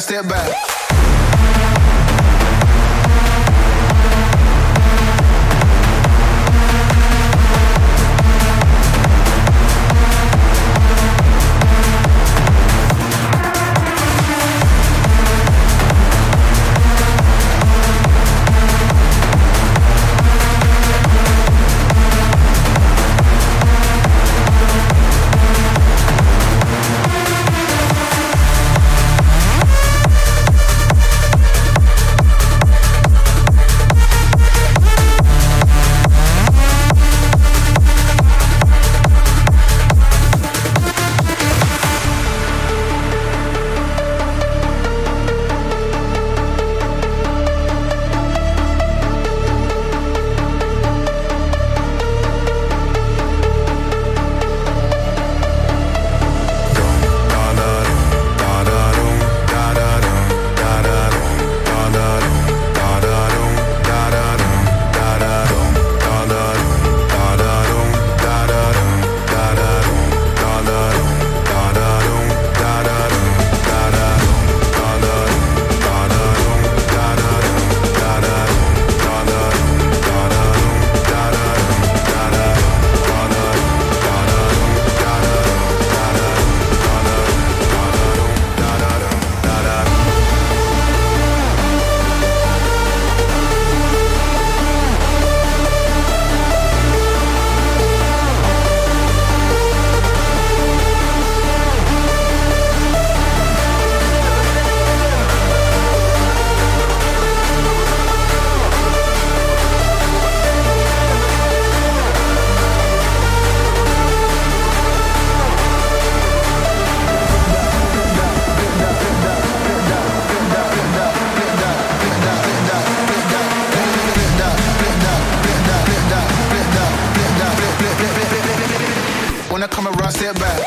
sit back. When I come around, sit back.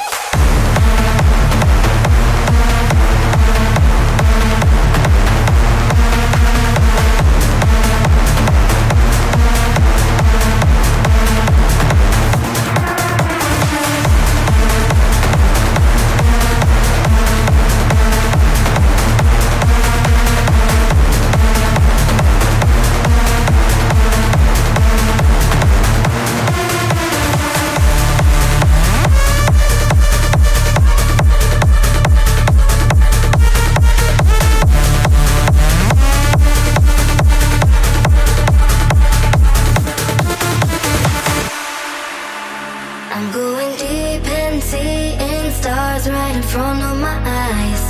I'm going deep and seeing stars right in front of my eyes.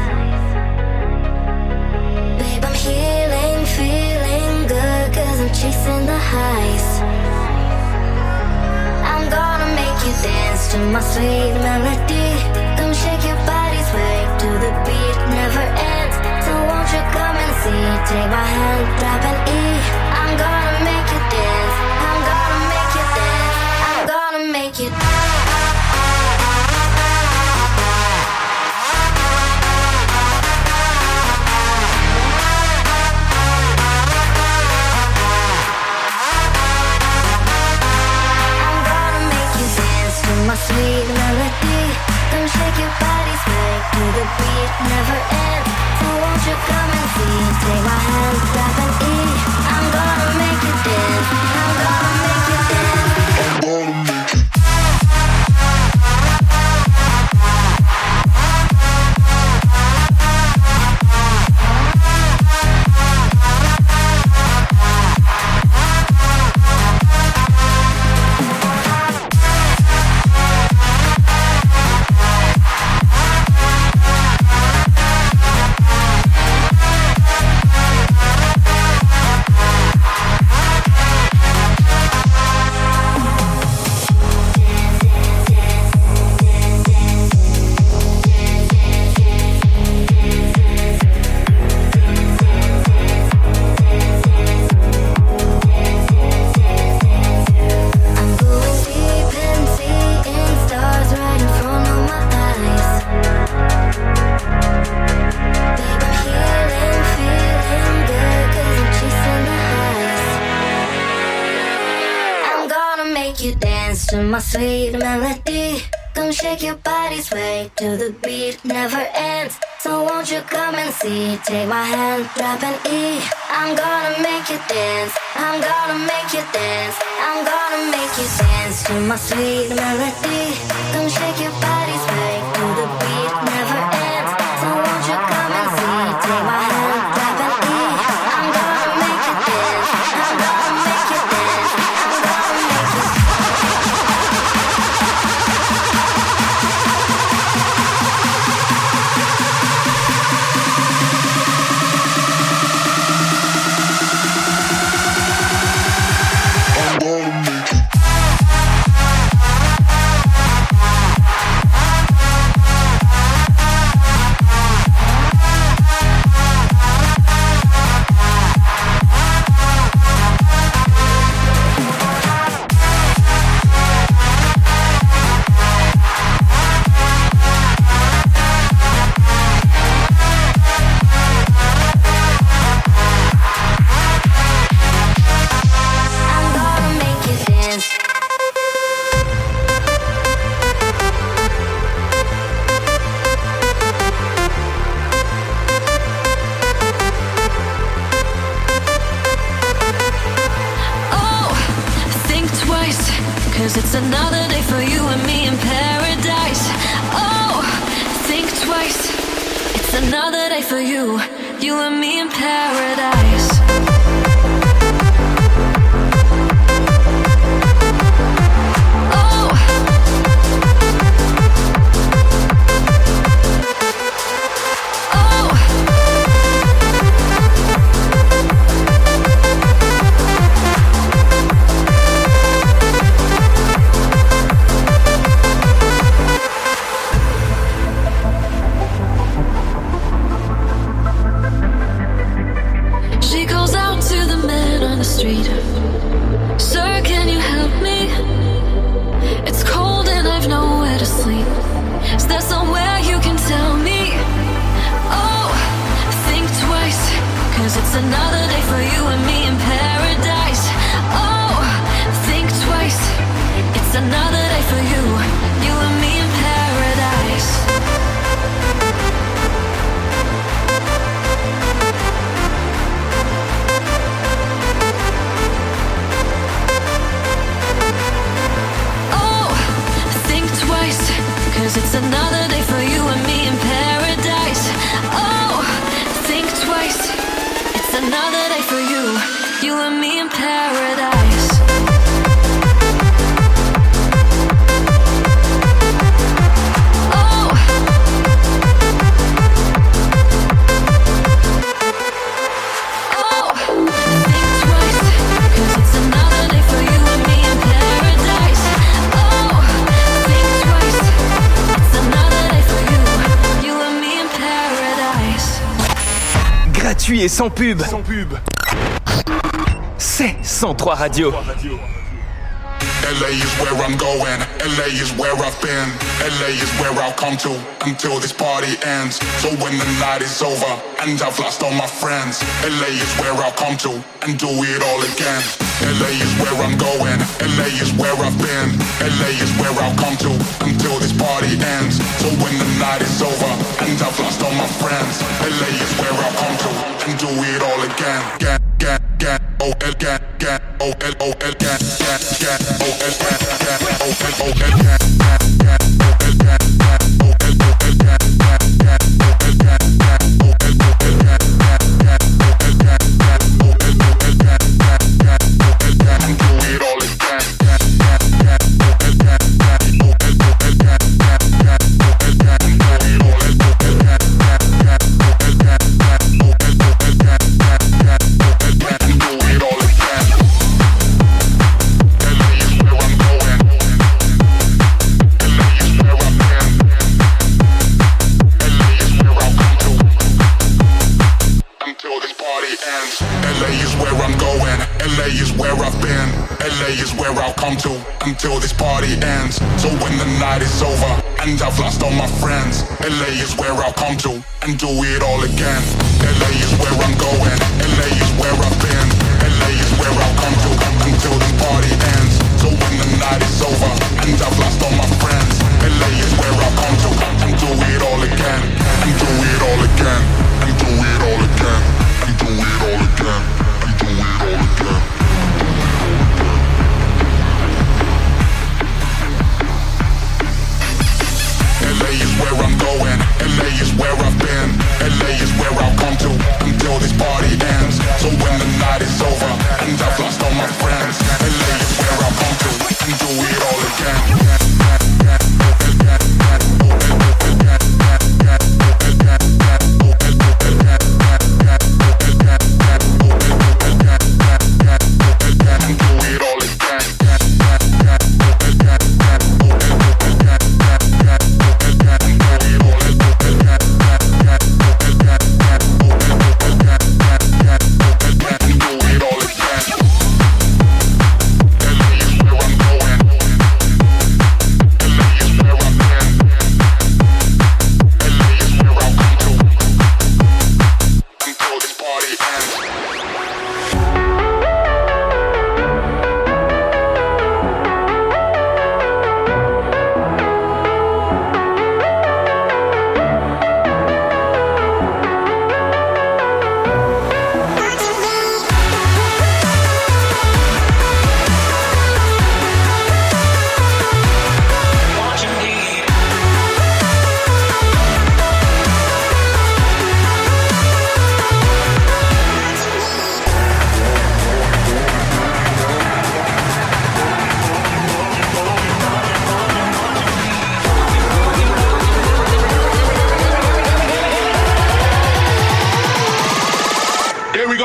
Babe, I'm healing, feeling good, 'cause I'm chasing the highs. I'm gonna make you dance to my sweet melody. Come shake your body, sway to the beat, never ends. So won't you come and see, take my hand, tap an E. I'm gonna make you dance, I'm gonna make you dance, I'm gonna make you dance. My sweet melody, come shake your body, sway to the beat, never ends. So won't you come and see, take my hand, tap an E. I'm gonna make you dance, I'm gonna make you dance, I'm gonna make you. You dance to my sweet melody. Come shake your body, sway to the beat, never ends. So won't you come and see? Take my hand, drop an E. I'm gonna make you dance. I'm gonna make you dance. I'm gonna make you dance to my sweet melody. Don't shake your body, sway to the beat, never ends. So won't you come and see? Take my hand, drop an E. I'm gonna make you dance. I'm gonna make you dance. I'm gonna make you dance. It's another day for you and me in paradise. Oh, think twice. It's another day for you and me in paradise. Sir, can you help me? It's cold and I've nowhere to sleep. Is there somewhere you can tell me? Oh, think twice, 'cause it's another day for you and me in paradise. Oh, think twice. It's another day for you and me in paradise. Cause it's another day for you and me in paradise. Oh, think twice. It's another day for you and me in paradise. Oh, think twice. Cause it's another day for you and me in paradise. Oh, think twice. Gratuit et sans pub. C'est 103 Radio. LA is where I'm going, LA is where I've been, LA is where I'll come to until this party ends. So when the night is over and I've lost all my friends, LA is where I'll come to and do it all again. LA is where I'm going, LA is where I've been, LA is where I'll come to until this party ends. So when the night is over and I've lost all my friends, LA is where I'll come to and do it all again. Until this party ends. So when the night is over and I've lost all my friends, LA is where I'll come to and do it all again. LA is where I'm going, LA is where I've been, LA is where I'll come to until this party ends. So when the night is over and I've lost all my friends, LA is where I'll come to and do it all again, and do it all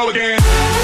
go again.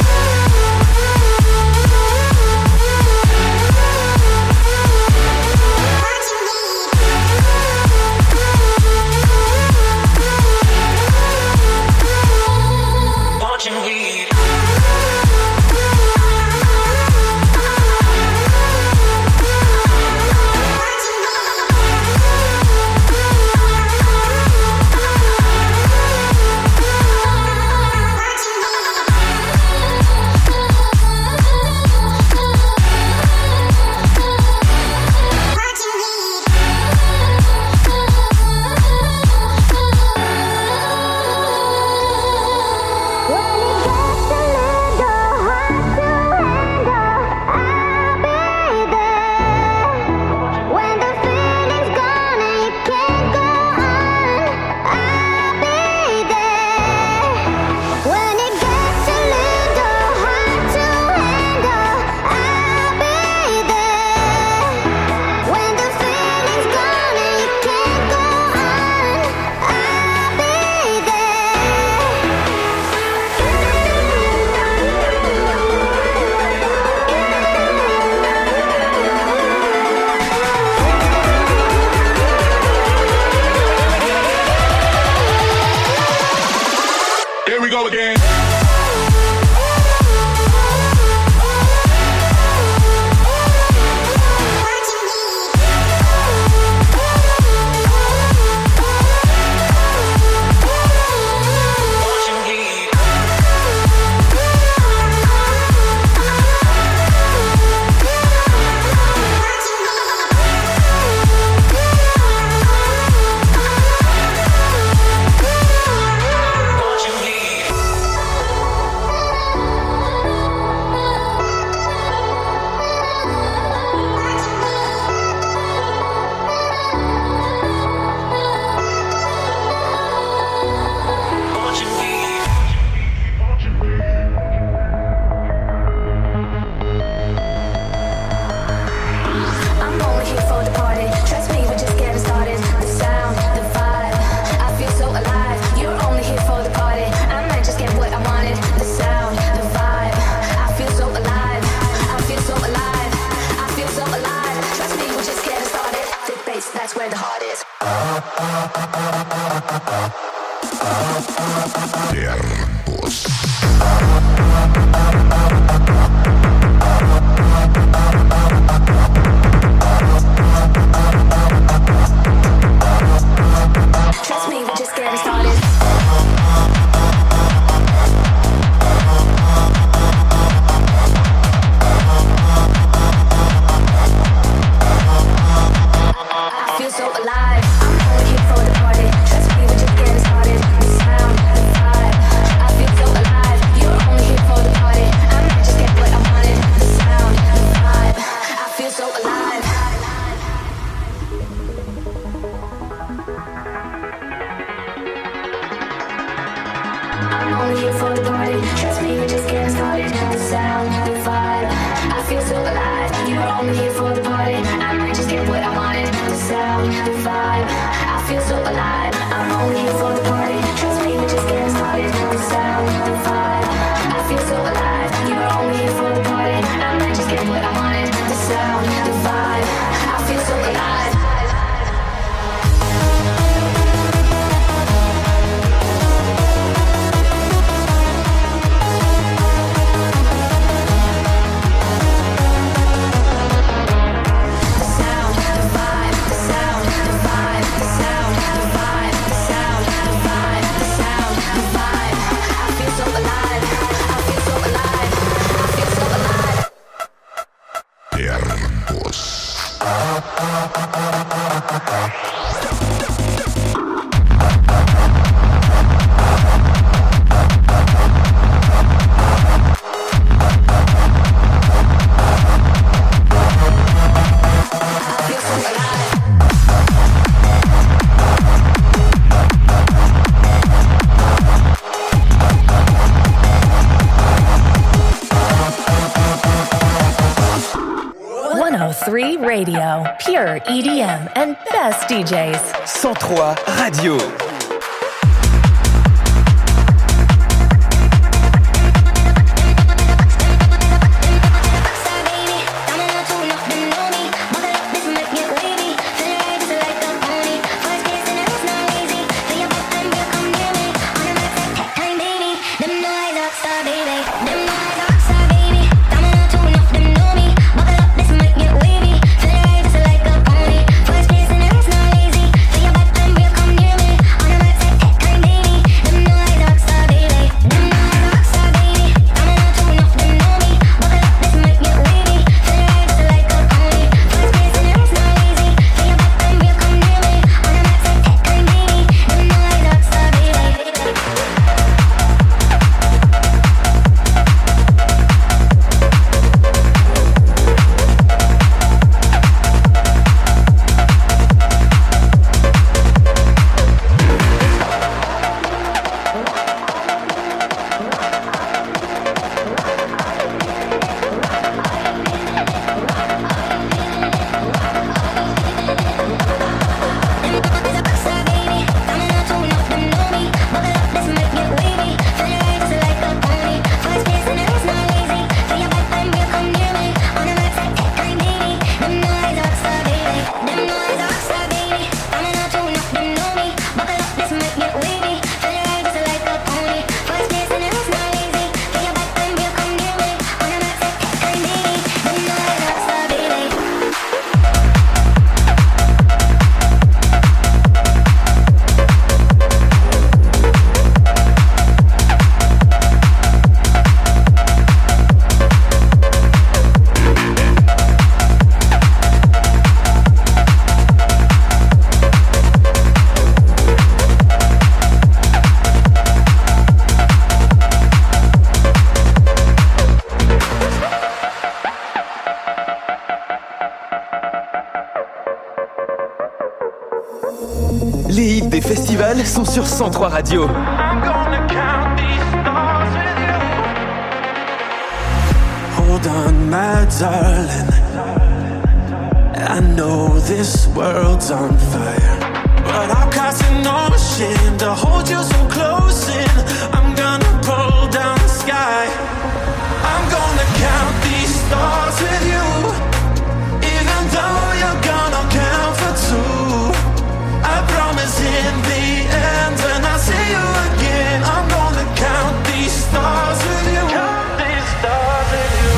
Radio, pure EDM and best DJs. 103 Radio. week-ends sont sur 103 Radio. I'm gonna count these stars with you. Hold on, my darling. I know this world's on fire, but I'll cast no shame to hold you so close in. I'm gonna pull down the sky. I'm gonna count these stars with you. Even though you're gonna count for two, I promise in the end when I see you again, I'm gonna count these stars with you. Count these stars with you.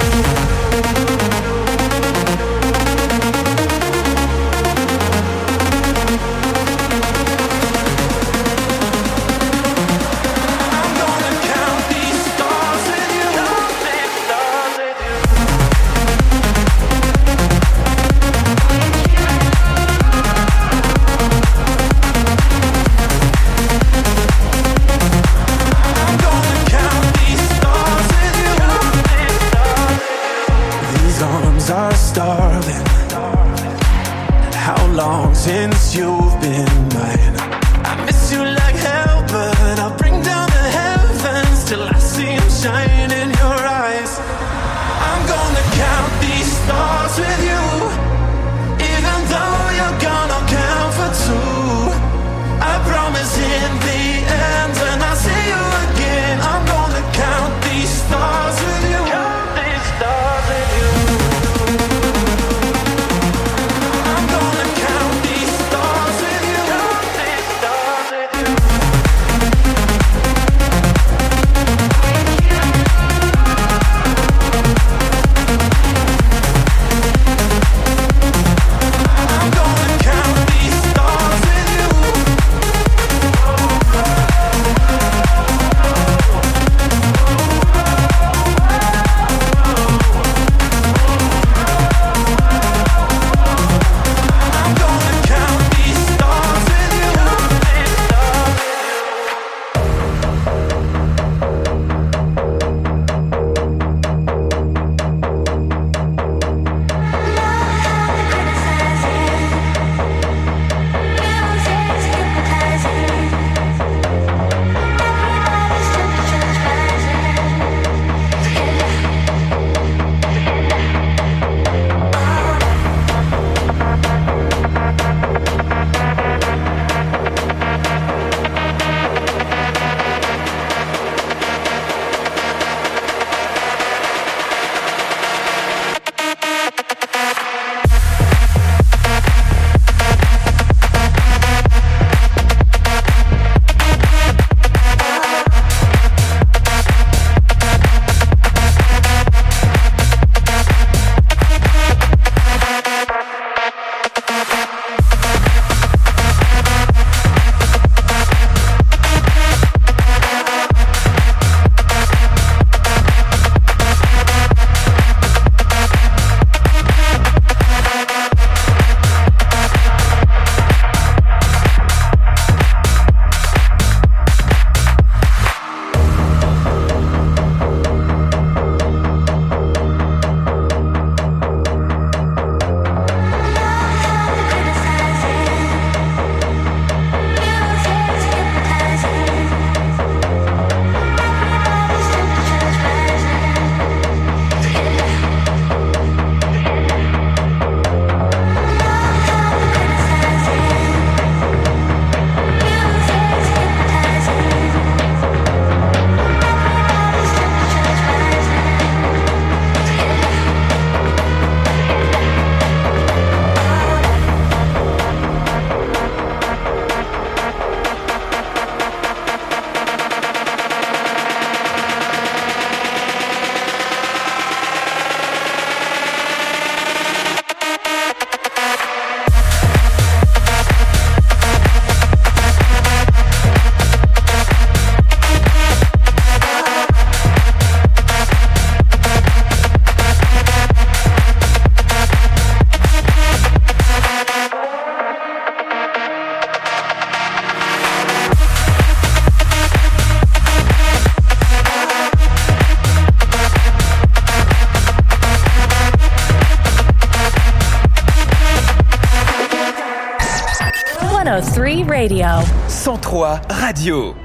Radio. 103 Radio.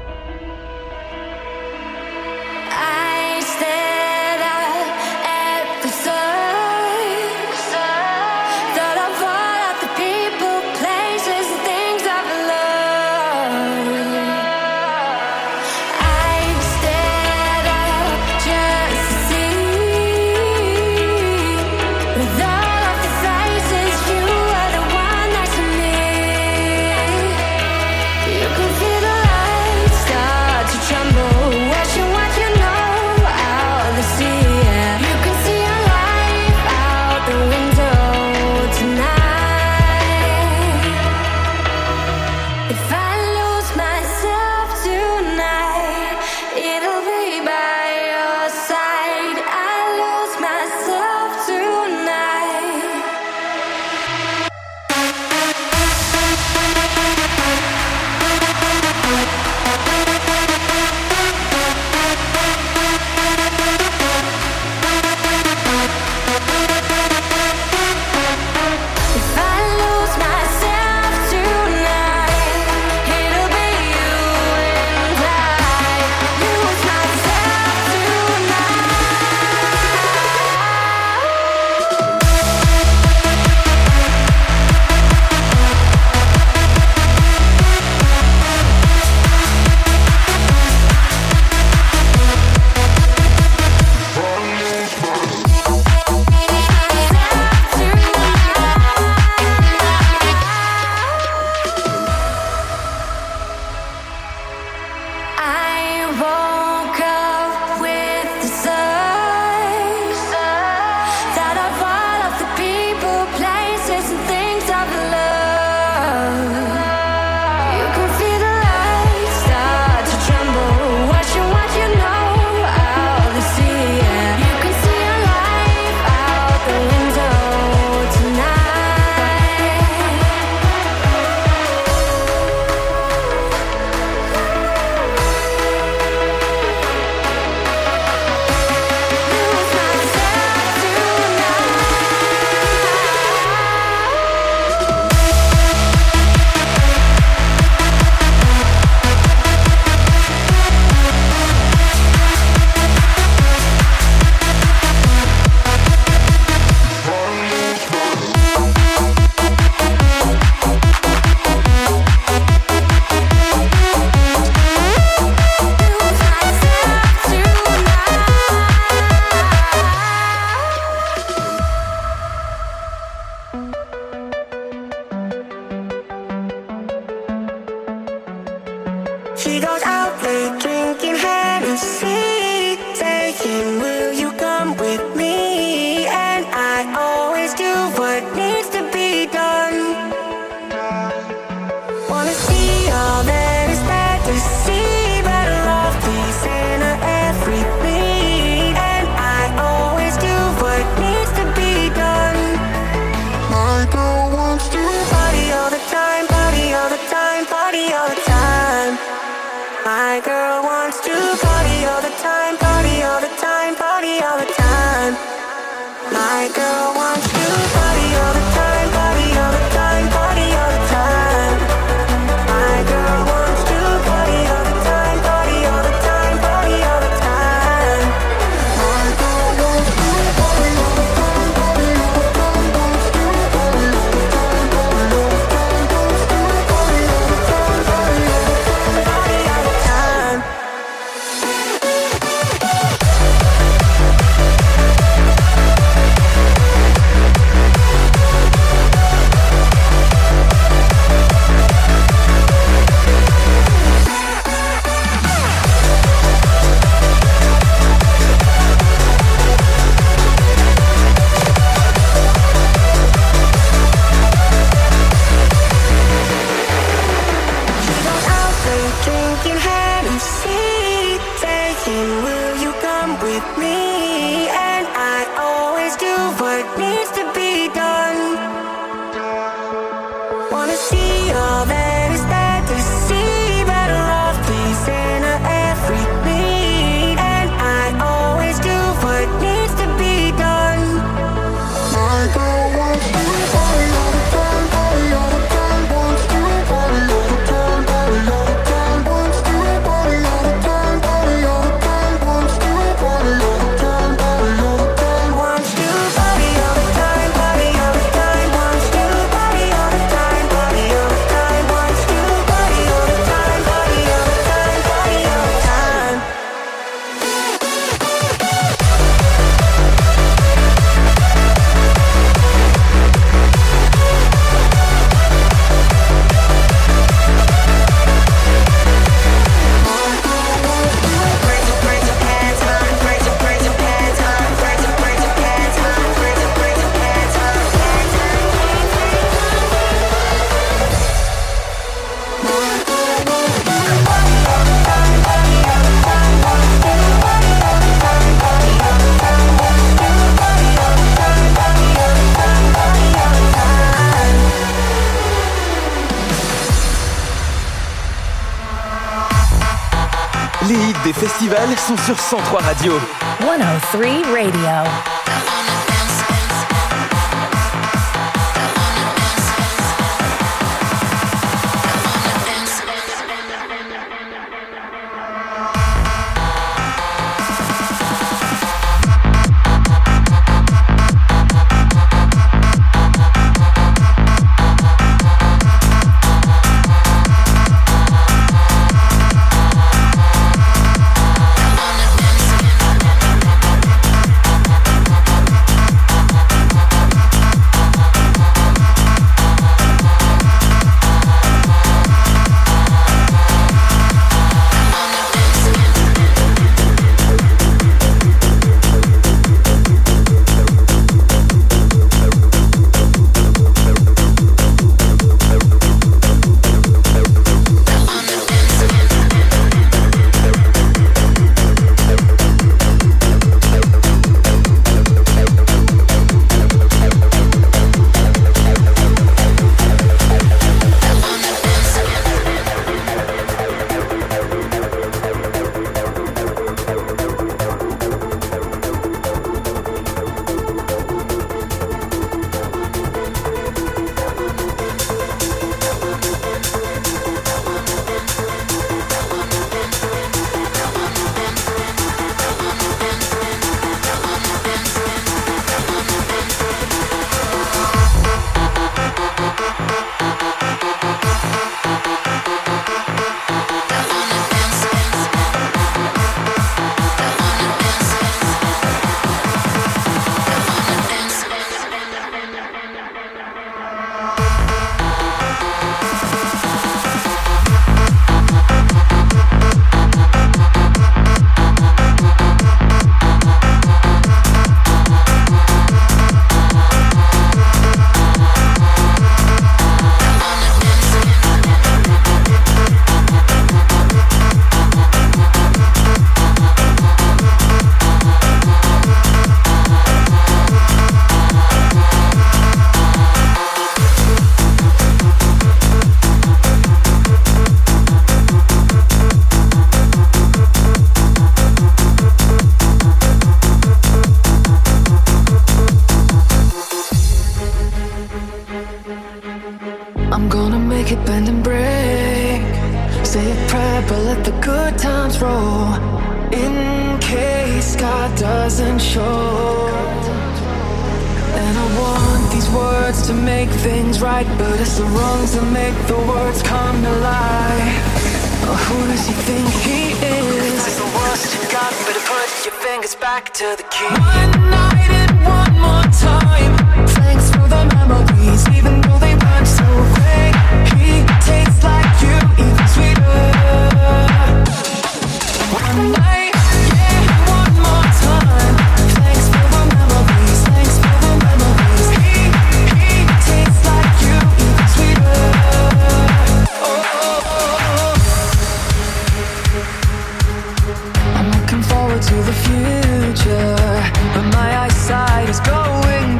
She goes out late drinking Hennessy, saying, will you come with me? And I always do what needs to be done. Wanna see all that is there to see, better love, peace, and everything. And I always do what needs to be done. My girl wants to party all the time, party all the time, party all the time. My girl wants to party all the time, party all the time, party all the time. My girl wants to party all the time, party all the time, party all the time. My girl wants to party all the time, party all the time, party all the time. My girl wants to party all the time, party all the time, wants to party all the time, party all the time, wants to party all the time, party all the time, party all the time. Out late drinking Hennessy, saying, will you come with me? And I always do what needs to be done. Wanna see all that is there to see, better love, peace, and everything. And I always do what needs to be done. My girl wants to party all the time, party all the time, wants to party all the time. Les hits des festivals sont sur 103 Radio. 103 Radio. To the future, but my eyesight is going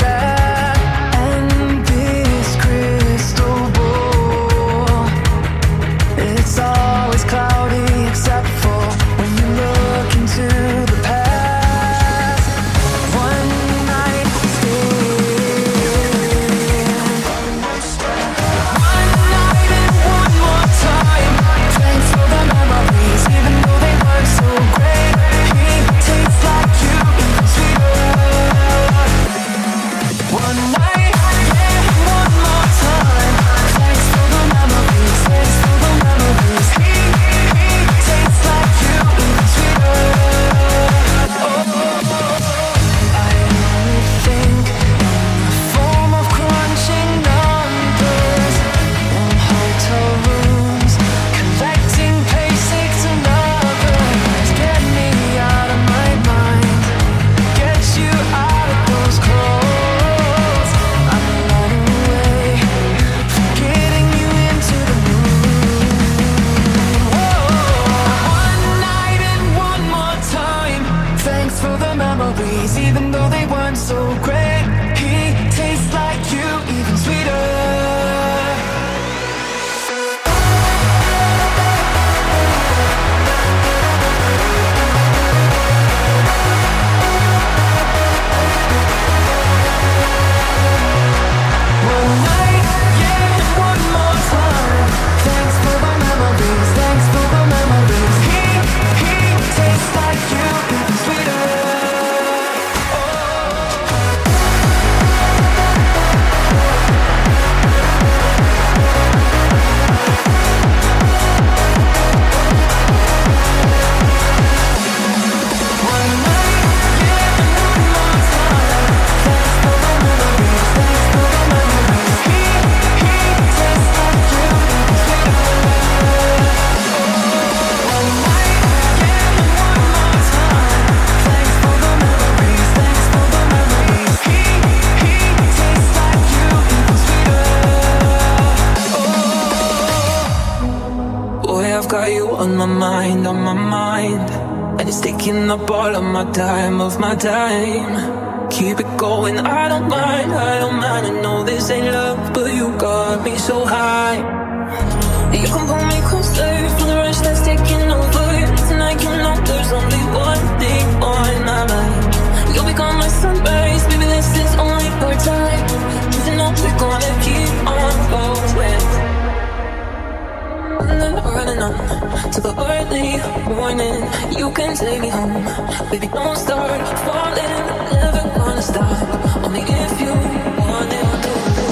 my mind, on my mind. And it's taking up all of my time, Keep it going, I don't mind. I know this ain't love, but you got me so high. You can pull me closer for the rush that's taking over. Tonight you know there's only one thing on my mind. You'll become my sunrise, baby, this is only part time. You know we're gonna keep on going. Running on to the early morning. You can take me home, baby, don't start falling. Never gonna stop, only if you want it to.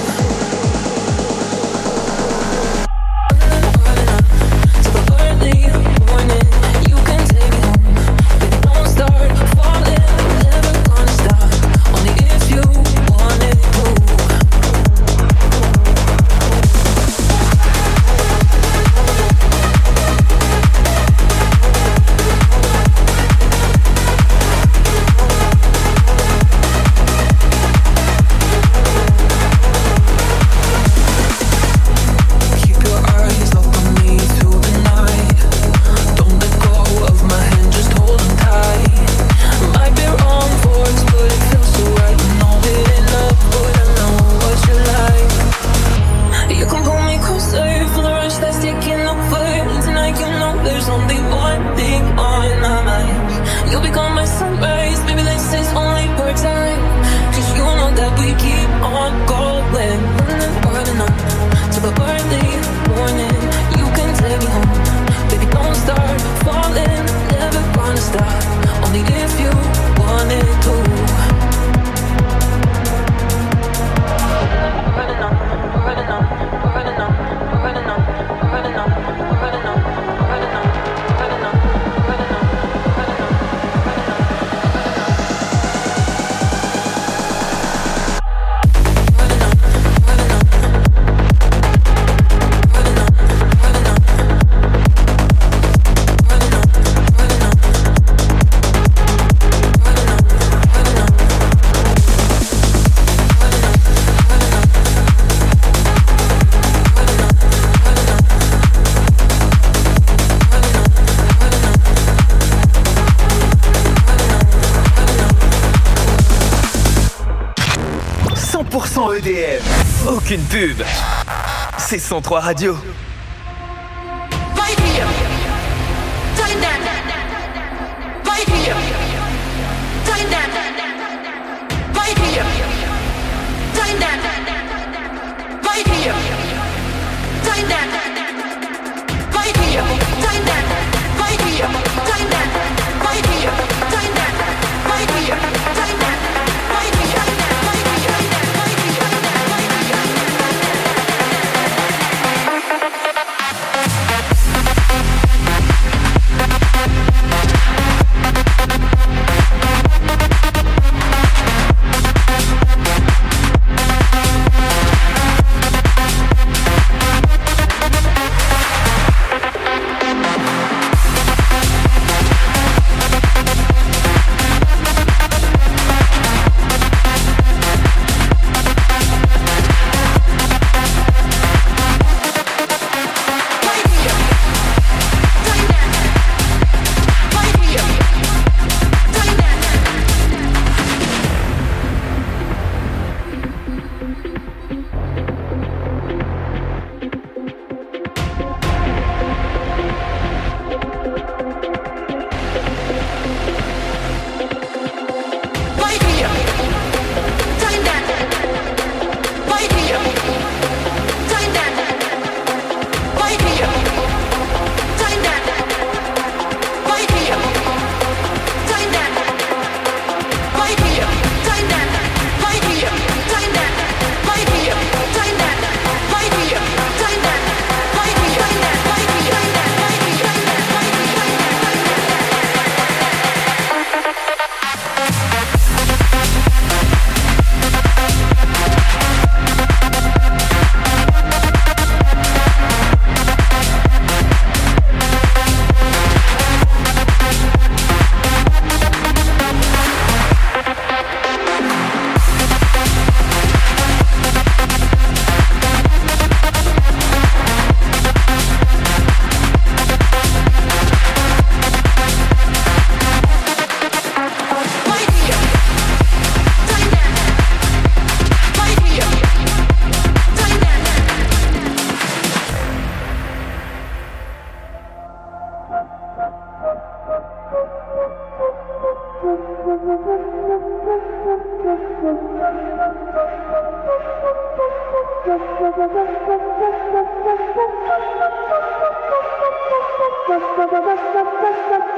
EDM. Aucune pub. C'est 103 Radio.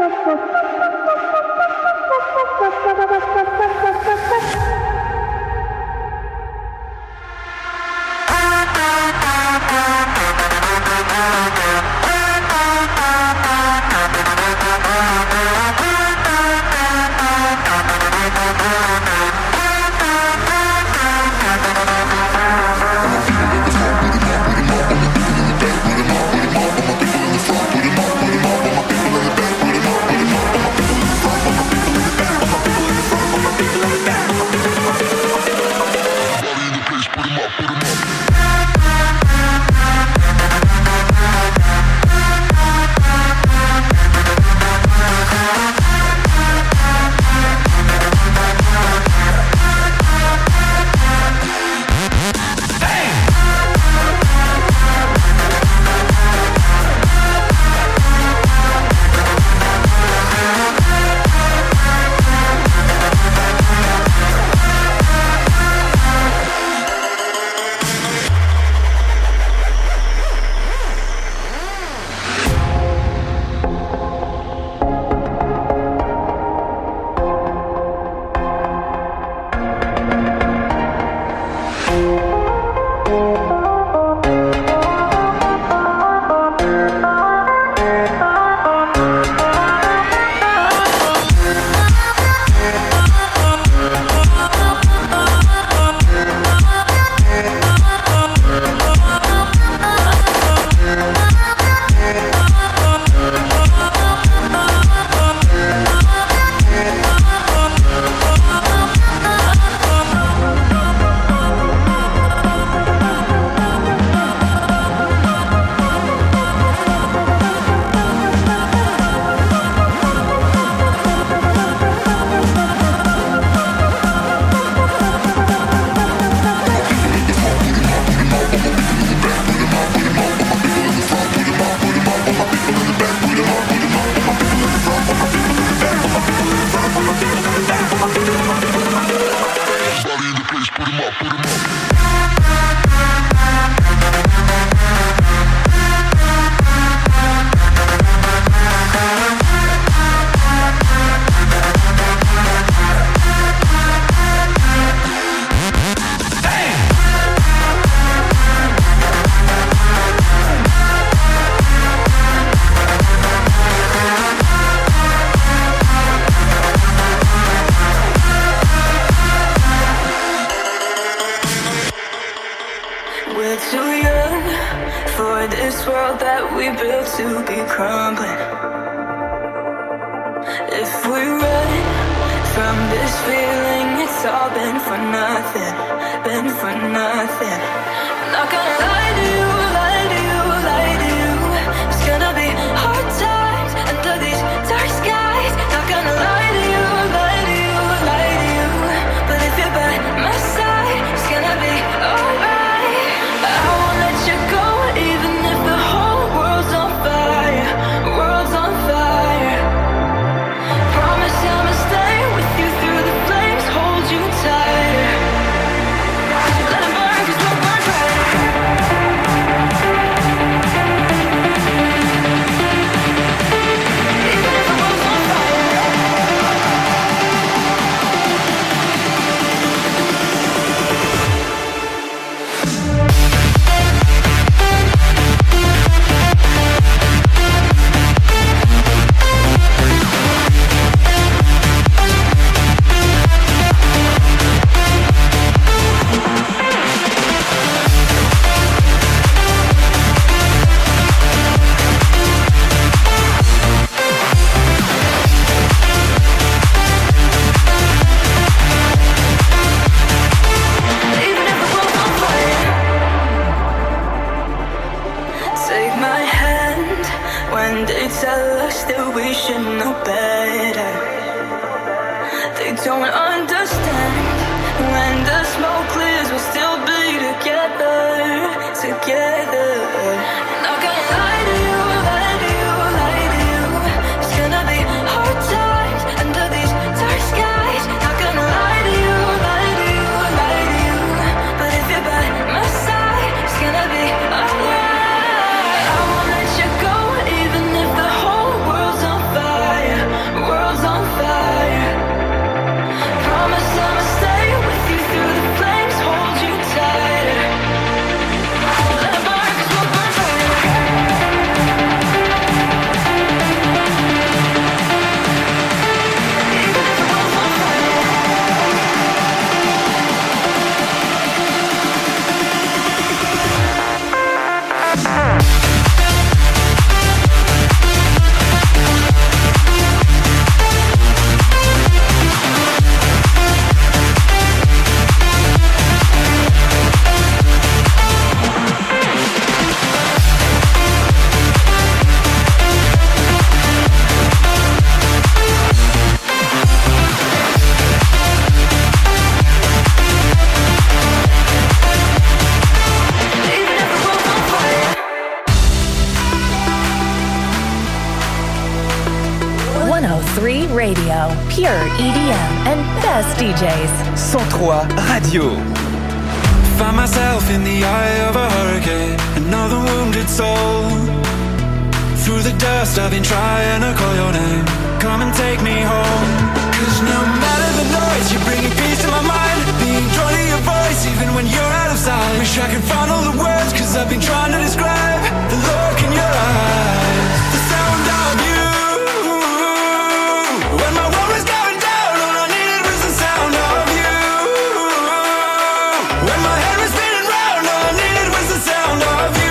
Even if the whole world's on fire. 103 Radio, pure EDM and best DJs. 103 Radio. Find myself in the eye of a hurricane, another wounded soul. Through the dust I've been trying to call your name. Come and take me home. Cause no matter the noise, you're bringing peace to my mind. Being drawn to your voice even when you're out of sight. Wish I could find all the words, cause I've been trying to describe the look in your eyes, the sound of you. When my world was going down, all I needed was the sound of you. When my head was spinning round, all I needed was the sound of you.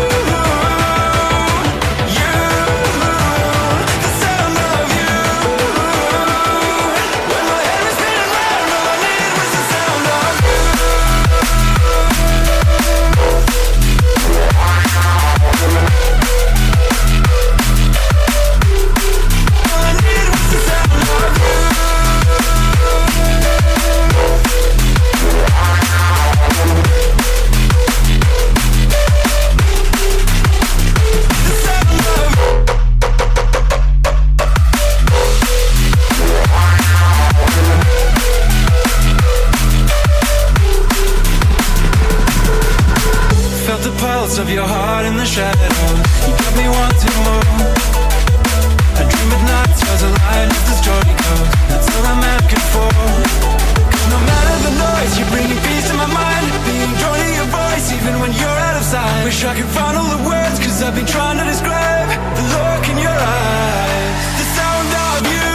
Of your heart in the shadows, you got me wanting more. I dream at night, stars align as the story goes. That's all I'm asking for. Cause no matter the noise, you're bringing peace to my mind. Being drawn to your voice even when you're out of sight. Wish I could find all the words, cause I've been trying to describe the look in your eyes, the sound of you.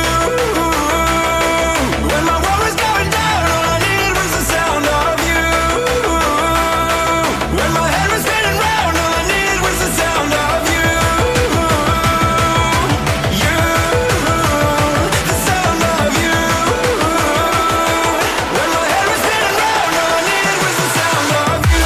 When my world was going down, all I needed was the sound of you. When my head was spinning round, all I needed was the sound of you. You, the sound of you. When my head was spinning round, all I needed was the sound of you.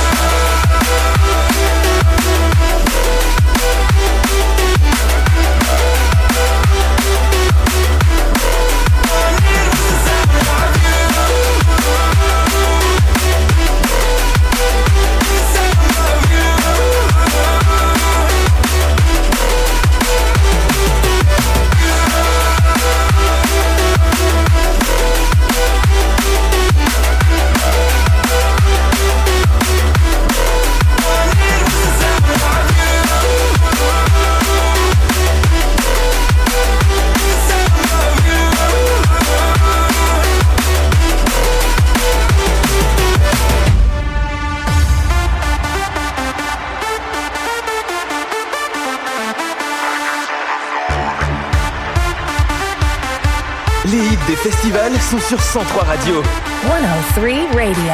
Les hits des festivals sont sur 103 Radio. 103 Radio.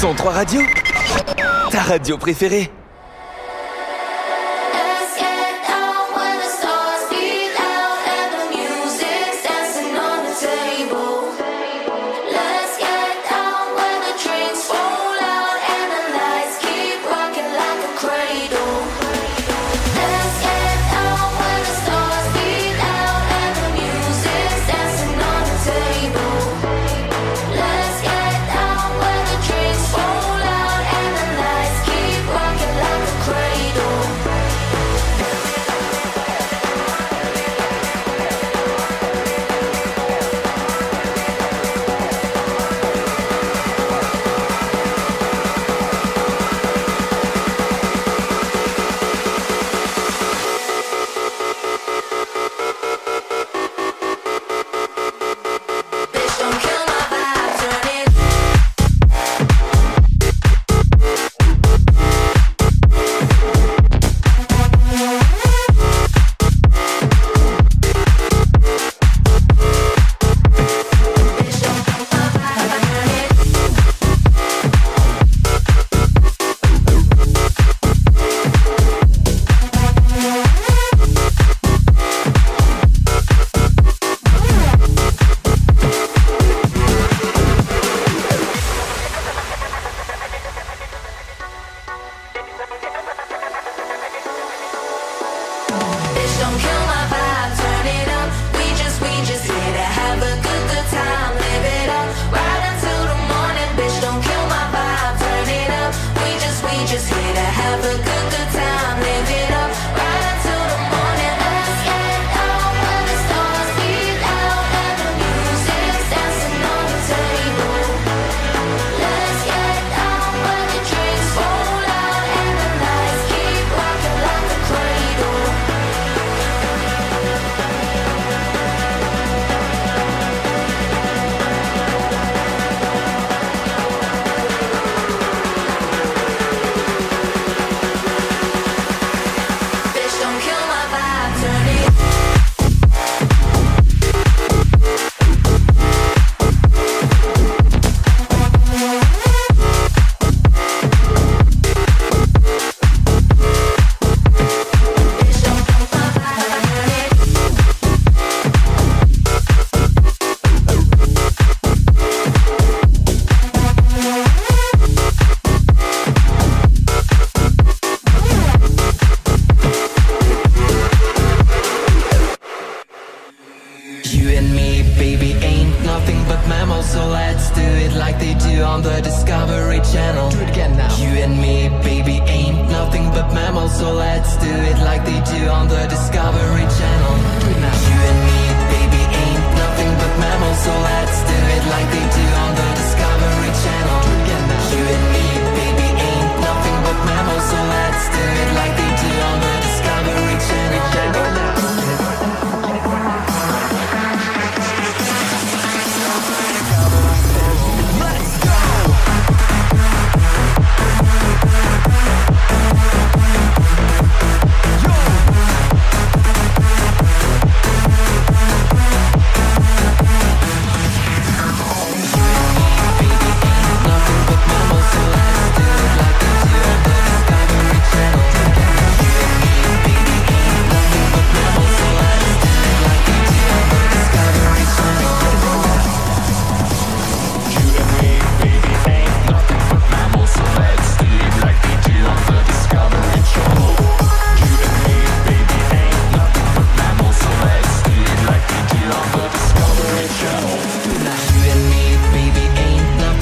103 Radio, ta radio préférée. So let's do it like they do on the